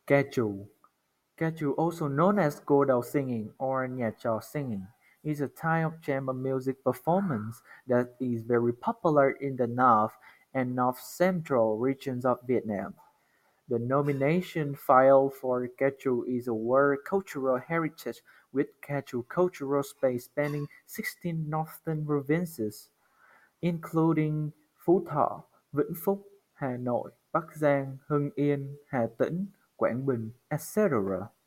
Kechù. Kechù, also known as cô đào singing or nhà trò singing, is a type of chamber music performance that is very popular in the north and north-central regions of Vietnam. The nomination filed for Quechua is a World Cultural Heritage with Quechua cultural space spanning 16 northern provinces, including Phú Thọ, Vĩnh Phúc, Hà Nội, Bắc Giang, Hưng Yên, Hà Tĩnh, Quảng Bình, etc.